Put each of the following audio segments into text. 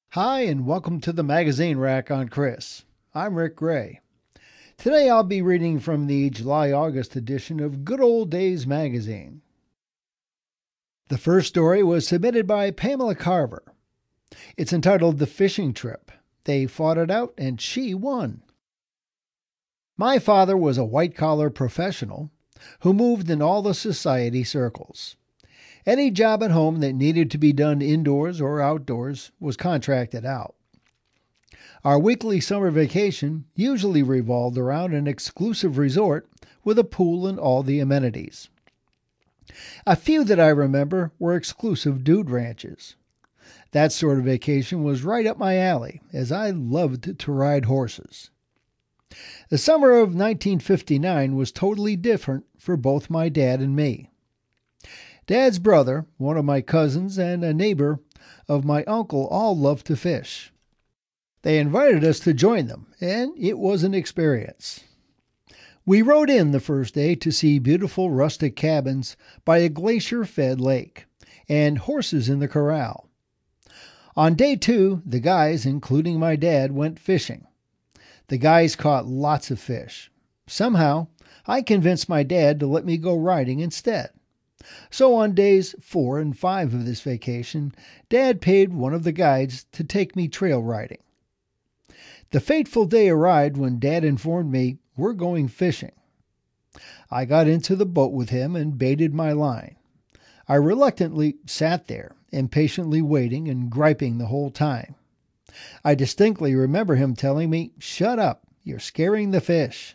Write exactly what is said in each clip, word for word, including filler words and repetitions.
Hi, and welcome to the Magazine Rack on Chris. I'm Rick Gray. Today I'll be reading from the July August edition of Good Old Days magazine. The first story was submitted by Pamela Carver. It's entitled The Fishing Trip. They fought it out and she won. My father was a white-collar professional who moved in all the society circles. Any job at home that needed to be done indoors or outdoors was contracted out. Our weekly summer vacation usually revolved around an exclusive resort with a pool and all the amenities. A few that I remember were exclusive dude ranches. That sort of vacation was right up my alley, as I loved to ride horses. The summer of nineteen fifty-nine was totally different for both my dad and me. Dad's brother, one of my cousins, and a neighbor of my uncle all loved to fish. They invited us to join them, and it was an experience. We rode in the first day to see beautiful rustic cabins by a glacier-fed lake and horses in the corral. On day two, the guys, including my dad, went fishing. The guys caught lots of fish. Somehow, I convinced my dad to let me go riding instead. So on days four and five of this vacation, Dad paid one of the guides to take me trail riding. The fateful day arrived when Dad informed me we're going fishing. I got into the boat with him and baited my line. I reluctantly sat there, impatiently waiting and griping the whole time. I distinctly remember him telling me, "Shut up, you're scaring the fish."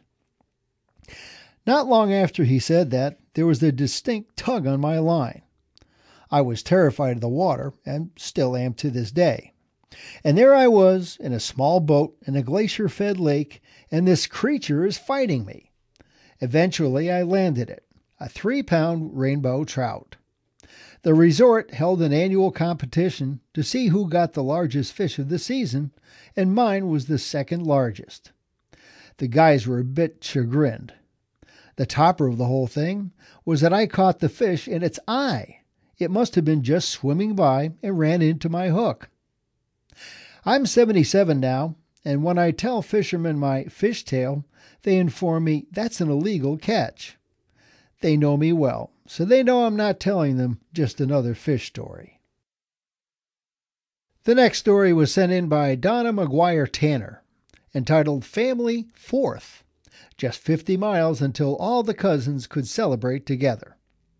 Not long after he said that, there was a distinct tug on my line. I was terrified of the water, and still am to this day. And there I was, in a small boat in a glacier-fed lake, and this creature is fighting me. Eventually I landed it, a three-pound rainbow trout. The resort held an annual competition to see who got the largest fish of the season, and mine was the second largest. The guys were a bit chagrined. The topper of the whole thing was that I caught the fish in its eye. It must have been just swimming by and ran into my hook. I'm seventy-seven now, and when I tell fishermen my fish tale, they inform me that's an illegal catch. They know me well, so they know I'm not telling them just another fish story. The next story was sent in by Donna McGuire Tanner, entitled Family Fourth. Just fifty miles until all the cousins could celebrate together.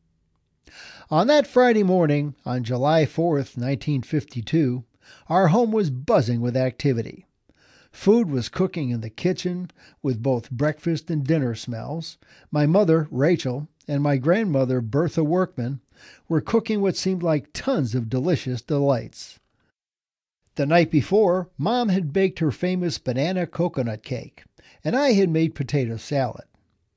On that Friday morning, on July fourth, nineteen fifty-two, our home was buzzing with activity. Food was cooking in the kitchen with both breakfast and dinner smells. My mother, Rachel, and my grandmother, Bertha Workman, were cooking what seemed like tons of delicious delights. The night before, Mom had baked her famous banana coconut cake, and I had made potato salad.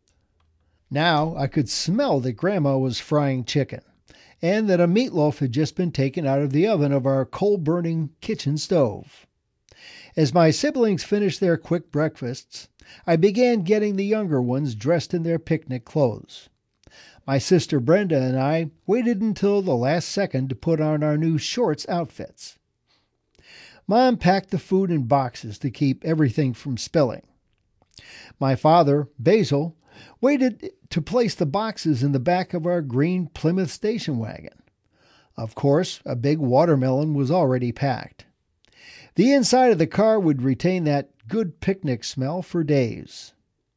Now I could smell that Grandma was frying chicken, and that a meatloaf had just been taken out of the oven of our coal-burning kitchen stove. As my siblings finished their quick breakfasts, I began getting the younger ones dressed in their picnic clothes. My sister Brenda and I waited until the last second to put on our new shorts outfits. Mom packed the food in boxes to keep everything from spilling. My father, Basil, waited to place the boxes in the back of our green Plymouth station wagon. Of course, a big watermelon was already packed. The inside of the car would retain that good picnic smell for days.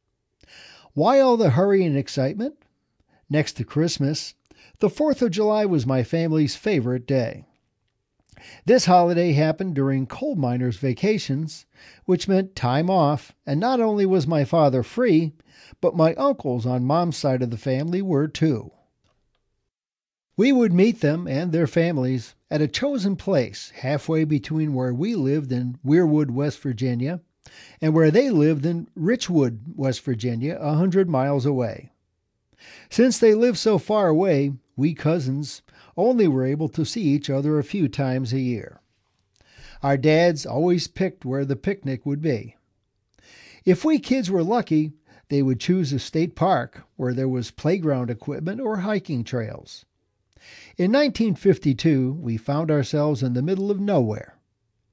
Why all the hurry and excitement? Next to Christmas, the fourth of July was my family's favorite day. This holiday happened during coal miners' vacations, which meant time off, and not only was my father free, but my uncles on Mom's side of the family were too. We would meet them and their families at a chosen place halfway between where we lived in Weirwood, West Virginia, and where they lived in Richwood, West Virginia, a hundred miles away. Since they lived so far away, we cousins only were able to see each other a few times a year. Our dads always picked where the picnic would be. If we kids were lucky, they would choose a state park where there was playground equipment or hiking trails. In nineteen fifty-two, we found ourselves in the middle of nowhere.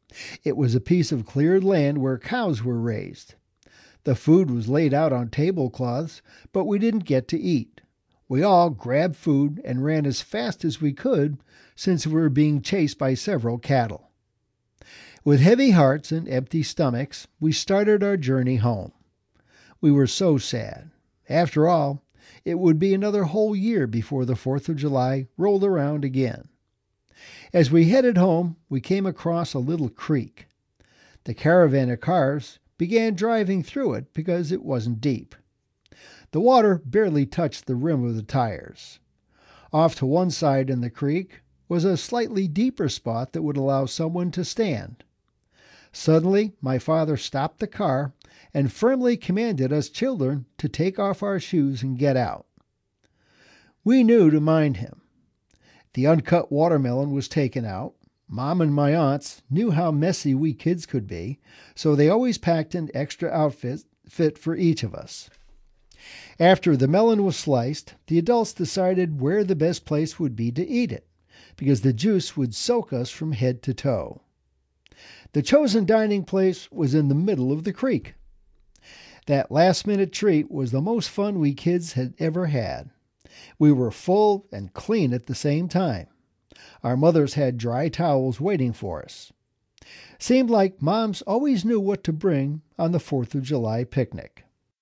It was a piece of cleared land where cows were raised. The food was laid out on tablecloths, but we didn't get to eat. We all grabbed food and ran as fast as we could since we were being chased by several cattle. With heavy hearts and empty stomachs, we started our journey home. We were so sad. After all, it would be another whole year before the fourth of July rolled around again. As we headed home, we came across a little creek. The caravan of cars began driving through it because it wasn't deep. The water barely touched the rim of the tires. Off to one side in the creek was a slightly deeper spot that would allow someone to stand. Suddenly, my father stopped the car and firmly commanded us children to take off our shoes and get out. We knew to mind him. The uncut watermelon was taken out. Mom and my aunts knew how messy we kids could be, so they always packed an extra outfit fit for each of us. After the melon was sliced, the adults decided where the best place would be to eat it, because the juice would soak us from head to toe. The chosen dining place was in the middle of the creek. That last-minute treat was the most fun we kids had ever had. We were full and clean at the same time. Our mothers had dry towels waiting for us. Seemed like moms always knew what to bring on the fourth of July picnic.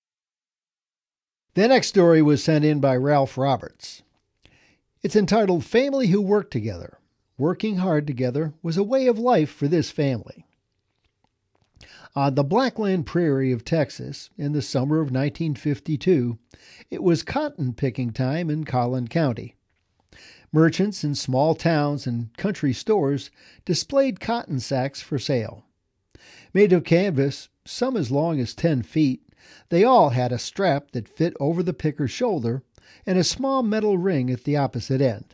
The next story was sent in by Ralph Roberts. It's entitled Family Who Worked Together. Working hard together was a way of life for this family. On the Blackland Prairie of Texas, in the summer of nineteen fifty-two, it was cotton picking time in Collin County. Merchants in small towns and country stores displayed cotton sacks for sale. Made of canvas, some as long as ten feet, they all had a strap that fit over the picker's shoulder and a small metal ring at the opposite end.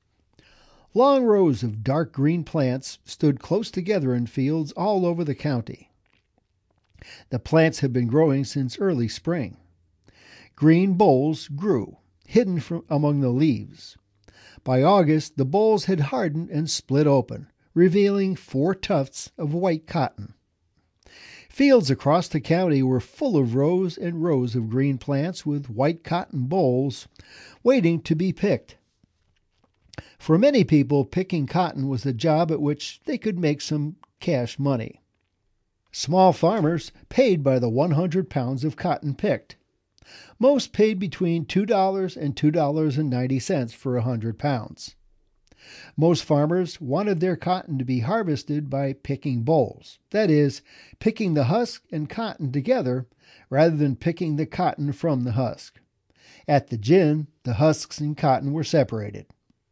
Long rows of dark green plants stood close together in fields all over the county. The plants had been growing since early spring. Green bolls grew, hidden from among the leaves. By August, the bolls had hardened and split open, revealing four tufts of white cotton. Fields across the county were full of rows and rows of green plants with white cotton bolls waiting to be picked. For many people, picking cotton was a job at which they could make some cash money. Small farmers paid by the one hundred pounds of cotton picked. Most paid between two dollars and two dollars and ninety cents for one hundred pounds. Most farmers wanted their cotton to be harvested by picking bolls, that is, picking the husk and cotton together rather than picking the cotton from the husk. At the gin, the husks and cotton were separated.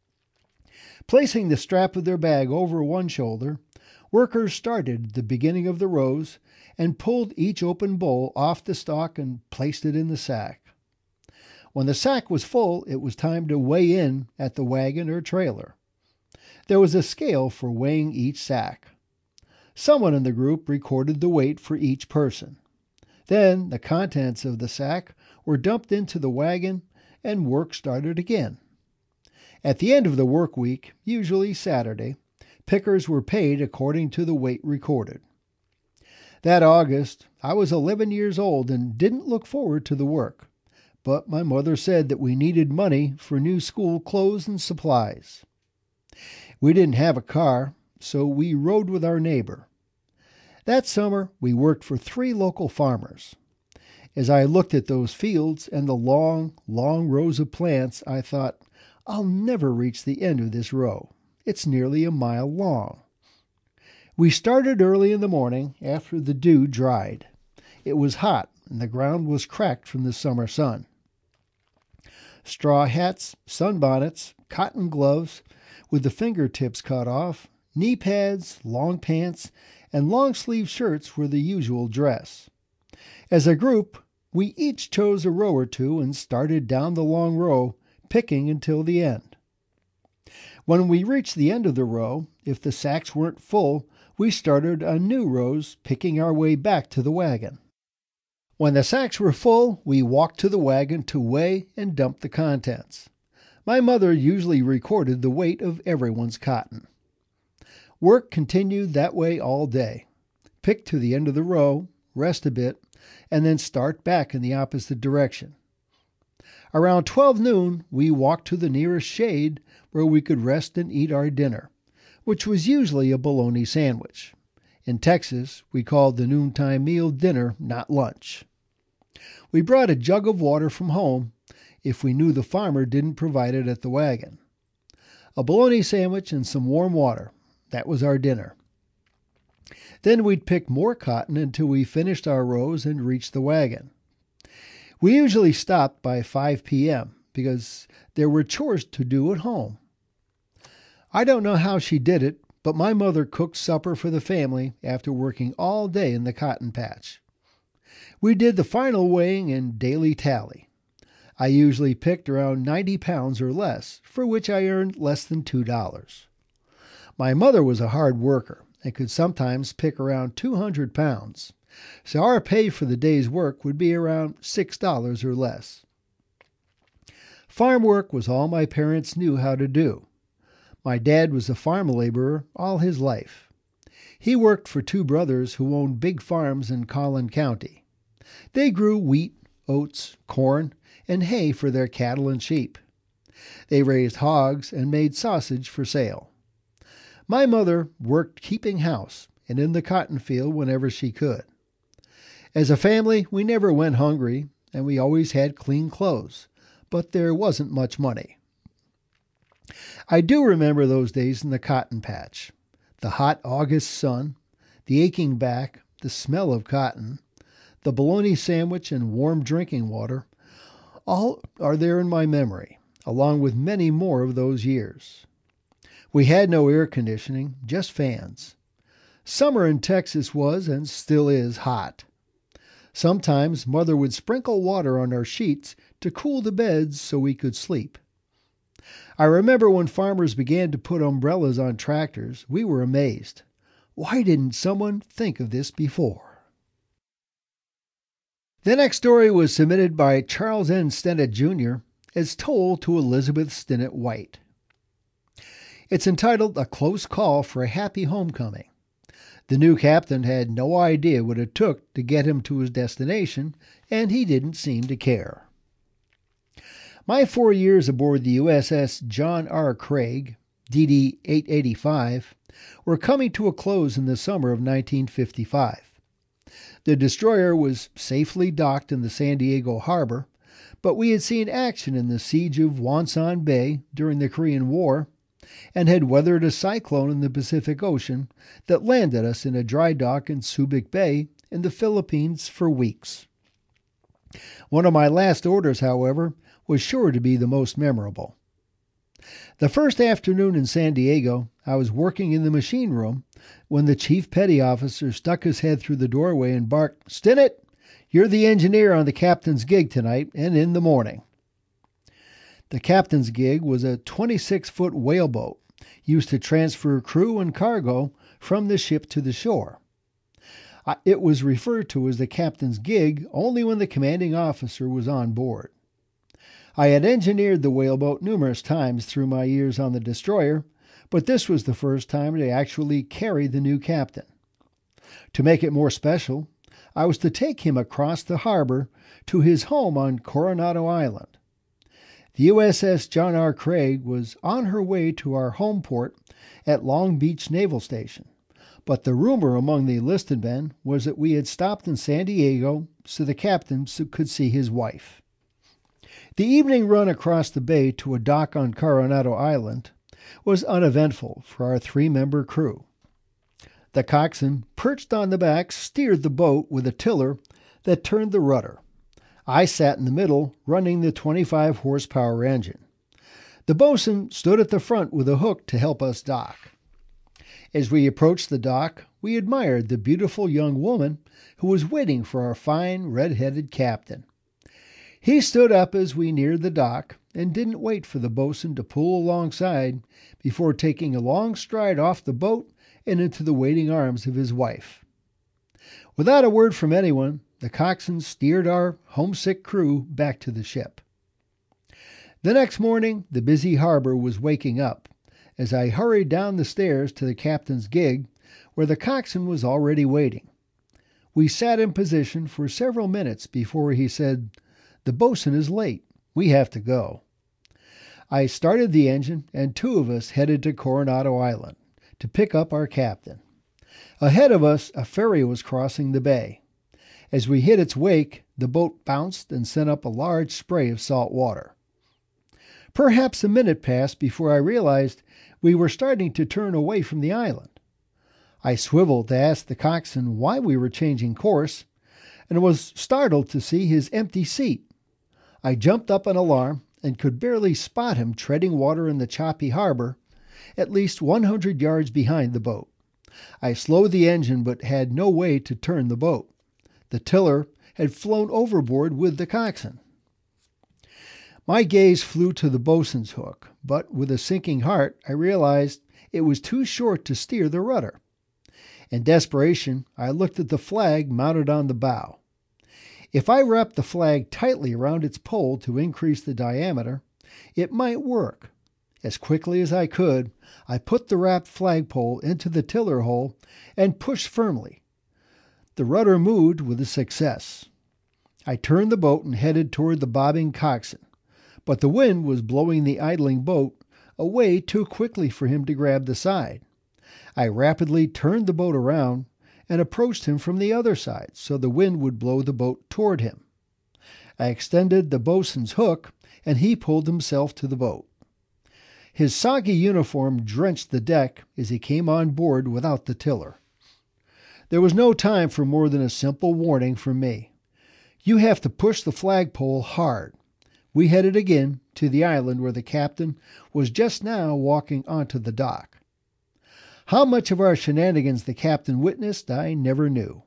Placing the strap of their bag over one shoulder, workers started at the beginning of the rows and pulled each open boll off the stalk and placed it in the sack. When the sack was full, it was time to weigh in at the wagon or trailer. There was a scale for weighing each sack. Someone in the group recorded the weight for each person. Then the contents of the sack were dumped into the wagon and work started again. At the end of the work week, usually Saturday, pickers were paid according to the weight recorded. That August, I was eleven years old and didn't look forward to the work, but my mother said that we needed money for new school clothes and supplies. We didn't have a car, so we rode with our neighbor. That summer, we worked for three local farmers. As I looked at those fields and the long, long rows of plants, I thought, I'll never reach the end of this row. It's nearly a mile long. We started early in the morning after the dew dried. It was hot and the ground was cracked from the summer sun. Straw hats, sunbonnets, cotton gloves with the fingertips cut off, knee pads, long pants, and long-sleeve shirts were the usual dress. As a group, we each chose a row or two and started down the long row, picking until the end. When we reached the end of the row, if the sacks weren't full, we started on new rows, picking our way back to the wagon. When the sacks were full, we walked to the wagon to weigh and dump the contents. My mother usually recorded the weight of everyone's cotton. Work continued that way all day. Pick to the end of the row, rest a bit, and then start back in the opposite direction. Around twelve noon, we walked to the nearest shade where we could rest and eat our dinner, which was usually a bologna sandwich. In Texas, we called the noontime meal dinner, not lunch. We brought a jug of water from home if we knew the farmer didn't provide it at the wagon. A bologna sandwich and some warm water. That was our dinner. Then we'd pick more cotton until we finished our rows and reached the wagon. We usually stopped by five p.m. because there were chores to do at home. I don't know how she did it, but my mother cooked supper for the family after working all day in the cotton patch. We did the final weighing and daily tally. I usually picked around ninety pounds or less, for which I earned less than two dollars. My mother was a hard worker and could sometimes pick around two hundred pounds, so our pay for the day's work would be around six dollars or less. Farm work was all my parents knew how to do. My dad was a farm laborer all his life. He worked for two brothers who owned big farms in Collin County. They grew wheat, oats, corn, and hay for their cattle and sheep. They raised hogs and made sausage for sale. My mother worked keeping house and in the cotton field whenever she could. As a family, we never went hungry, and we always had clean clothes, but there wasn't much money. I do remember those days in the cotton patch. The hot August sun, the aching back, the smell of cotton, the bologna sandwich and warm drinking water, all are there in my memory, along with many more of those years. We had no air conditioning, just fans. Summer in Texas was, and still is, hot. Sometimes Mother would sprinkle water on our sheets to cool the beds so we could sleep. I remember when farmers began to put umbrellas on tractors, we were amazed. Why didn't someone think of this before? The next story was submitted by Charles N. Stennett Junior as told to Elizabeth Stinnett White. It's entitled A Close Call for a Happy Homecoming. The new captain had no idea what it took to get him to his destination, and he didn't seem to care. My four years aboard the U S S John R. Craig, D D eight eighty-five, were coming to a close in the summer of nineteen fifty-five. The destroyer was safely docked in the San Diego harbor, but we had seen action in the siege of Wonsan Bay during the Korean War and had weathered a cyclone in the Pacific Ocean that landed us in a dry dock in Subic Bay in the Philippines for weeks. One of my last orders, however, was sure to be the most memorable. The first afternoon in San Diego, I was working in the machine room when the chief petty officer stuck his head through the doorway and barked, "Stinnett, you're the engineer on the captain's gig tonight and in the morning." The captain's gig was a twenty-six foot whaleboat used to transfer crew and cargo from the ship to the shore. It was referred to as the captain's gig only when the commanding officer was on board. I had engineered the whaleboat numerous times through my years on the destroyer, but this was the first time to actually carry the new captain. To make it more special, I was to take him across the harbor to his home on Coronado Island. The U S S John R. Craig was on her way to our home port at Long Beach Naval Station, but the rumor among the enlisted men was that we had stopped in San Diego so the captain could see his wife. The evening run across the bay to a dock on Coronado Island was uneventful for our three-member crew. The coxswain, perched on the back, steered the boat with a tiller that turned the rudder. I sat in the middle, running the twenty-five horsepower engine. The boatswain stood at the front with a hook to help us dock. As we approached the dock, we admired the beautiful young woman who was waiting for our fine red-headed captain. He stood up as we neared the dock and didn't wait for the boatswain to pull alongside before taking a long stride off the boat and into the waiting arms of his wife. Without a word from anyone, the coxswain steered our homesick crew back to the ship. The next morning, the busy harbor was waking up as I hurried down the stairs to the captain's gig, where the coxswain was already waiting. We sat in position for several minutes before he said, "The boatswain is late. We have to go." I started the engine, and two of us headed to Coronado Island to pick up our captain. Ahead of us, a ferry was crossing the bay. As we hit its wake, the boat bounced and sent up a large spray of salt water. Perhaps a minute passed before I realized we were starting to turn away from the island. I swiveled to ask the coxswain why we were changing course, and was startled to see his empty seat. I jumped up in alarm and could barely spot him treading water in the choppy harbor, at least one hundred yards behind the boat. I slowed the engine but had no way to turn the boat. The tiller had flown overboard with the coxswain. My gaze flew to the boatswain's hook, but with a sinking heart I realized it was too short to steer the rudder. In desperation, I looked at the flag mounted on the bow. If I wrapped the flag tightly around its pole to increase the diameter, it might work. As quickly as I could, I put the wrapped flagpole into the tiller hole and pushed firmly. The rudder moved with a success. I turned the boat and headed toward the bobbing coxswain, but the wind was blowing the idling boat away too quickly for him to grab the side. I rapidly turned the boat around and approached him from the other side so the wind would blow the boat toward him. I extended the boatswain's hook, and he pulled himself to the boat. His soggy uniform drenched the deck as he came on board without the tiller. There was no time for more than a simple warning from me. "You have to push the flagpole hard." We headed again to the island where the captain was just now walking onto the dock. How much of our shenanigans the captain witnessed, I never knew.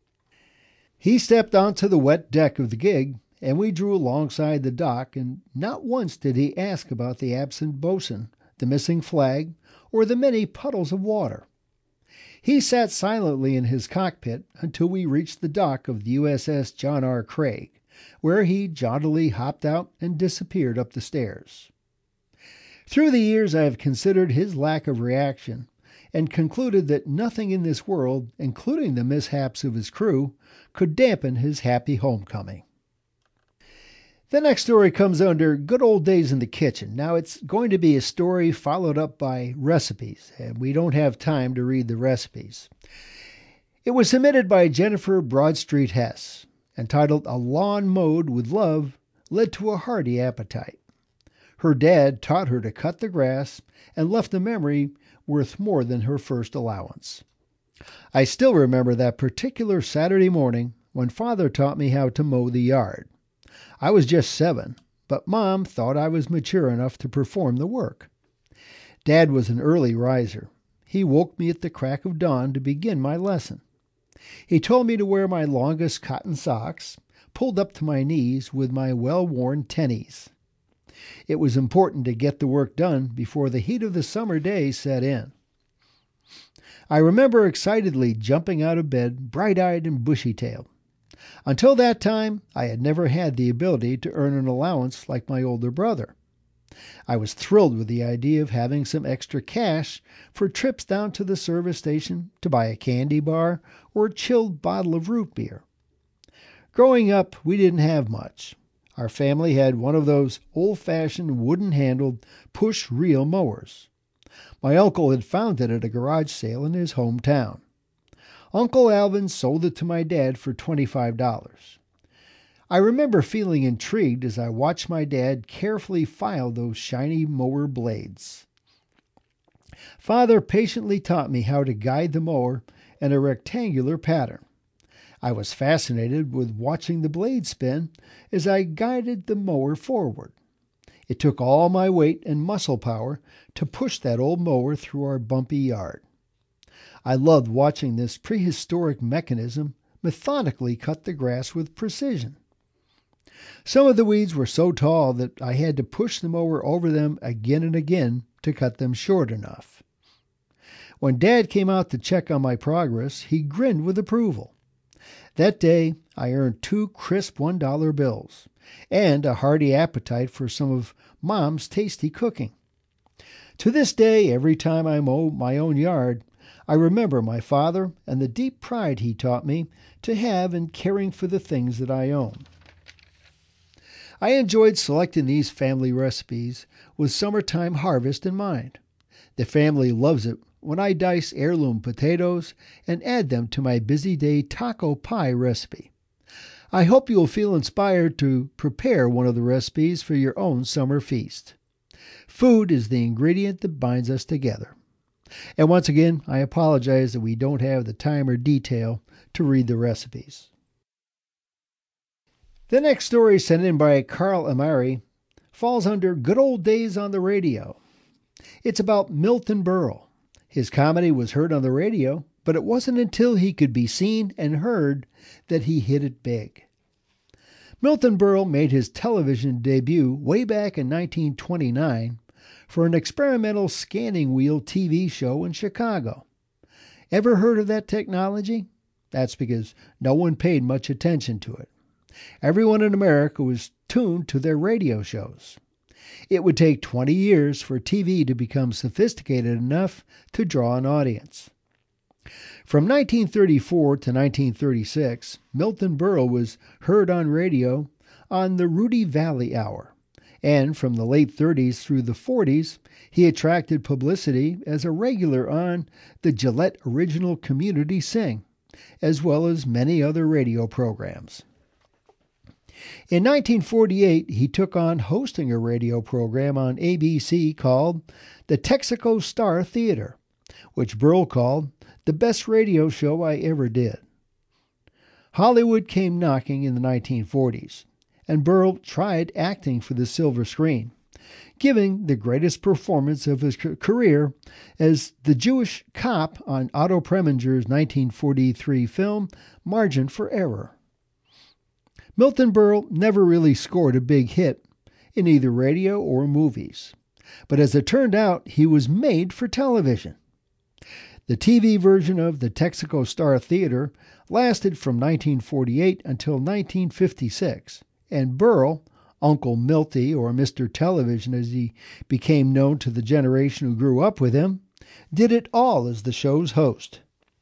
He stepped onto the wet deck of the gig, and we drew alongside the dock, and not once did he ask about the absent boatswain, the missing flag, or the many puddles of water. He sat silently in his cockpit until we reached the dock of the U S S John R. Craig, where he jauntily hopped out and disappeared up the stairs. Through the years I have considered his lack of reaction, and concluded that nothing in this world, including the mishaps of his crew, could dampen his happy homecoming. The next story comes under Good Old Days in the Kitchen. Now, it's going to be a story followed up by recipes, and we don't have time to read the recipes. It was submitted by Jennifer Broadstreet Hess, entitled "A Lawn Mowed with Love Led to a Hearty Appetite." Her dad taught her to cut the grass and left a memory worth more than her first allowance. I still remember that particular Saturday morning when Father taught me how to mow the yard. I was just seven, but Mom thought I was mature enough to perform the work. Dad was an early riser. He woke me at the crack of dawn to begin my lesson. He told me to wear my longest cotton socks, pulled up to my knees with my well-worn tennies. It was important to get the work done before the heat of the summer day set in. I remember excitedly jumping out of bed, bright-eyed and bushy-tailed. Until that time, I had never had the ability to earn an allowance like my older brother. I was thrilled with the idea of having some extra cash for trips down to the service station to buy a candy bar or a chilled bottle of root beer. Growing up, we didn't have much. Our family had one of those old-fashioned wooden-handled push-reel mowers. My uncle had found it at a garage sale in his hometown. Uncle Alvin sold it to my dad for twenty-five dollars. I remember feeling intrigued as I watched my dad carefully file those shiny mower blades. Father patiently taught me how to guide the mower in a rectangular pattern. I was fascinated with watching the blade spin as I guided the mower forward. It took all my weight and muscle power to push that old mower through our bumpy yard. I loved watching this prehistoric mechanism methodically cut the grass with precision. Some of the weeds were so tall that I had to push the mower over them again and again to cut them short enough. When Dad came out to check on my progress, he grinned with approval. That day, I earned two crisp one-dollar bills and a hearty appetite for some of Mom's tasty cooking. To this day, every time I mow my own yard, I remember my father and the deep pride he taught me to have in caring for the things that I own. I enjoyed selecting these family recipes with summertime harvest in mind. The family loves it when I dice heirloom potatoes and add them to my busy day taco pie recipe. I hope you will feel inspired to prepare one of the recipes for your own summer feast. Food is the ingredient that binds us together. And once again, I apologize that we don't have the time or detail to read the recipes. The next story, sent in by Carl Amari, falls under Good Old Days on the Radio. It's about Milton Berle. His comedy was heard on the radio, but it wasn't until he could be seen and heard that he hit it big. Milton Berle made his television debut way back in nineteen twenty-nine for an experimental scanning wheel T V show in Chicago. Ever heard of that technology? That's because no one paid much attention to it. Everyone in America was tuned to their radio shows. It would take twenty years for T V to become sophisticated enough to draw an audience. From nineteen thirty-four to nineteen thirty-six, Milton Berle was heard on radio on the Rudy Valley Hour, and from the late thirties through the forties, he attracted publicity as a regular on the Gillette Original Community Sing, as well as many other radio programs. In nineteen forty-eight, he took on hosting a radio program on A B C called the Texaco Star Theater, which Berle called the best radio show I ever did. Hollywood came knocking in the nineteen forties, and Berle tried acting for the silver screen, giving the greatest performance of his career as the Jewish cop on Otto Preminger's nineteen forty-three film Margin for Error. Milton Berle never really scored a big hit in either radio or movies, but as it turned out, he was made for television. The T V version of the Texaco Star Theater lasted from nineteen forty-eight until nineteen fifty-six, and Berle, Uncle Milty, or Mister Television as he became known to the generation who grew up with him, did it all as the show's host.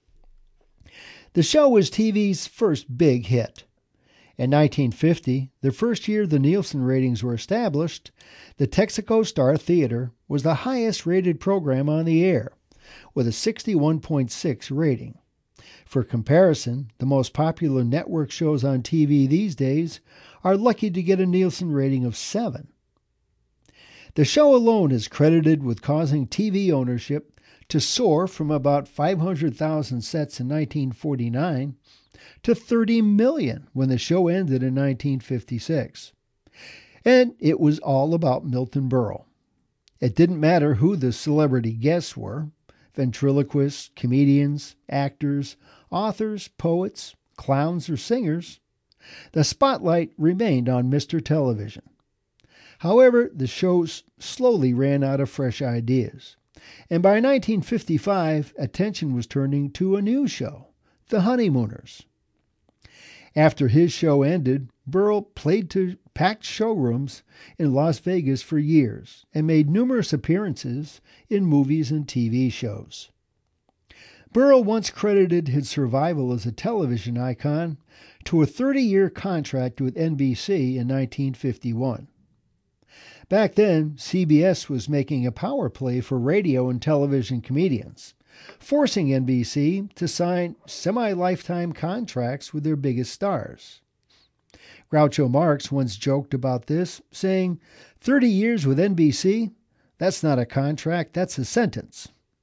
The show was T V's first big hit. In nineteen fifty, the first year the Nielsen ratings were established, the Texaco Star Theater was the highest-rated program on the air, with a sixty-one point six rating. For comparison, the most popular network shows on T V these days are lucky to get a Nielsen rating of seven. The show alone is credited with causing T V ownership to soar from about five hundred thousand sets in nineteen forty-nine to thirty million when the show ended in nineteen fifty-six. And it was all about Milton Berle. It didn't matter who the celebrity guests were: ventriloquists, comedians, actors, authors, poets, clowns, or singers. The spotlight remained on Mister Television. However, the show slowly ran out of fresh ideas, and by nineteen fifty-five, attention was turning to a new show, The Honeymooners. After his show ended, Berle played to packed showrooms in Las Vegas for years and made numerous appearances in movies and T V shows. Berle once credited his survival as a television icon to a thirty-year contract with N B C in nineteen fifty-one. Back then, C B S was making a power play for radio and television comedians, forcing N B C to sign semi-lifetime contracts with their biggest stars. Groucho Marx once joked about this, saying, thirty years with N B C? That's not a contract, that's a sentence.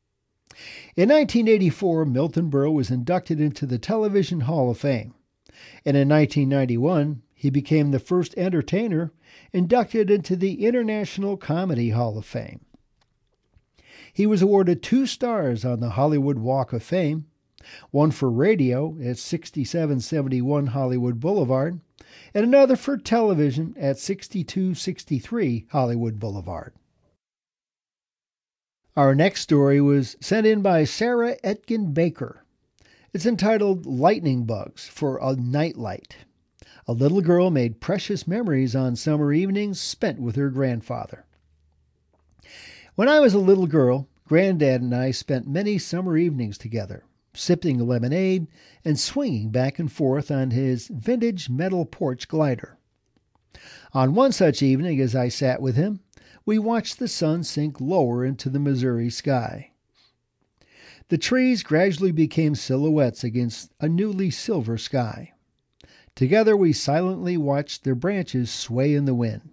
In nineteen eighty-four, Milton Berle was inducted into the Television Hall of Fame, and in nineteen ninety-one, he became the first entertainer inducted into the International Comedy Hall of Fame. He was awarded two stars on the Hollywood Walk of Fame, one for radio at sixty-seven seventy-one Hollywood Boulevard, and another for television at sixty-two sixty-three Hollywood Boulevard. Our next story was sent in by Sarah Etkin Baker. It's entitled Lightning Bugs for a Nightlight. A little girl made precious memories on summer evenings spent with her grandfather. When I was a little girl, Granddad and I spent many summer evenings together, sipping lemonade and swinging back and forth on his vintage metal porch glider. On one such evening, as I sat with him, we watched the sun sink lower into the Missouri sky. The trees gradually became silhouettes against a newly silver sky. Together we silently watched their branches sway in the wind.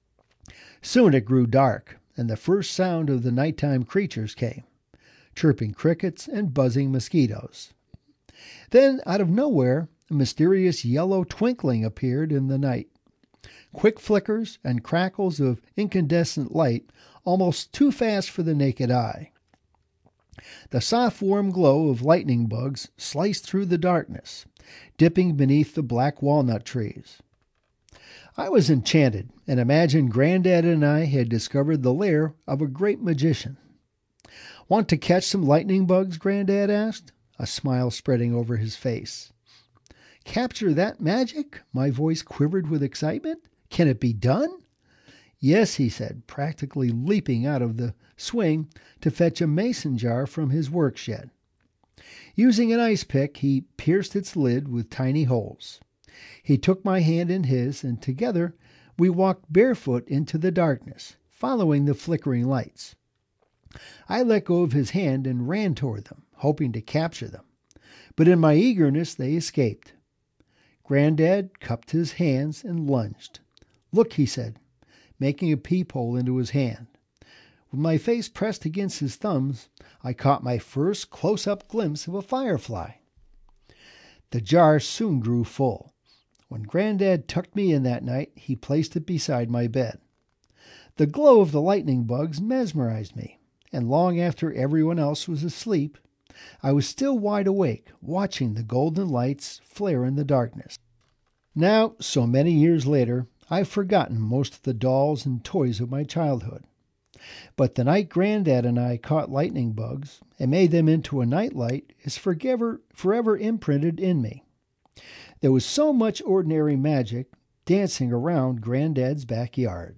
Soon it grew dark, and the first sound of the nighttime creatures came, chirping crickets and buzzing mosquitoes. Then, out of nowhere, a mysterious yellow twinkling appeared in the night. Quick flickers and crackles of incandescent light, almost too fast for the naked eye. The soft warm glow of lightning bugs sliced through the darkness, dipping beneath the black walnut trees. I was enchanted and imagined Granddad and I had discovered the lair of a great magician. "Want to catch some lightning bugs?" Granddad asked, a smile spreading over his face. "Capture that magic?" My voice quivered with excitement. "Can it be done?" "Yes," he said, practically leaping out of the swing to fetch a mason jar from his work shed. Using an ice pick, he pierced its lid with tiny holes. He took my hand in his, and together we walked barefoot into the darkness, following the flickering lights. I let go of his hand and ran toward them, hoping to capture them. But in my eagerness, they escaped. Granddad cupped his hands and lunged. "Look," he said, making a peephole into his hand. With my face pressed against his thumbs, I caught my first close-up glimpse of a firefly. The jar soon grew full. When Granddad tucked me in that night, he placed it beside my bed. The glow of the lightning bugs mesmerized me, and long after everyone else was asleep, I was still wide awake, watching the golden lights flare in the darkness. Now, so many years later, I've forgotten most of the dolls and toys of my childhood. But the night Granddad and I caught lightning bugs and made them into a nightlight is forever, forever imprinted in me. There was so much ordinary magic dancing around Granddad's backyard.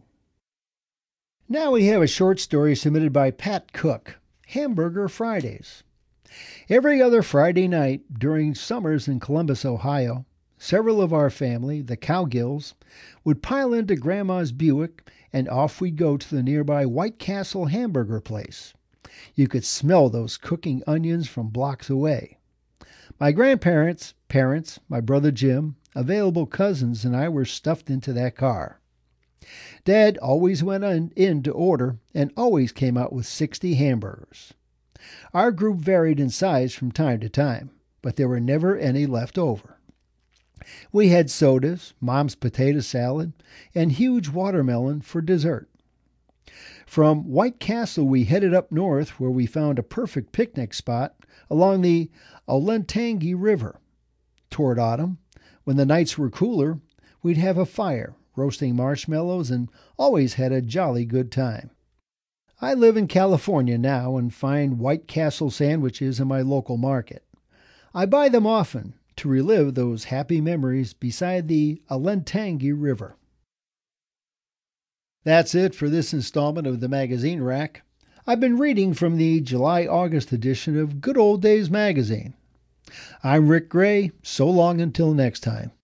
Now we have a short story submitted by Pat Cook, Hamburger Fridays. Every other Friday night during summers in Columbus, Ohio, several of our family, the Cowgills, would pile into Grandma's Buick, and off we'd go to the nearby White Castle hamburger place. You could smell those cooking onions from blocks away. My grandparents, parents, my brother Jim, available cousins, and I were stuffed into that car. Dad always went on in to order and always came out with sixty hamburgers. Our group varied in size from time to time, but there were never any left over. We had sodas, Mom's potato salad, and huge watermelon for dessert. From White Castle we headed up north where we found a perfect picnic spot along the Olentangy River. Toward autumn, when the nights were cooler, we'd have a fire, roasting marshmallows, and always had a jolly good time. I live in California now and find White Castle sandwiches in my local market. I buy them often to relive those happy memories beside the Olentangy River. That's it for this installment of the Magazine Rack. I've been reading from the July-August edition of Good Old Days magazine. I'm Rick Gray. So long until next time.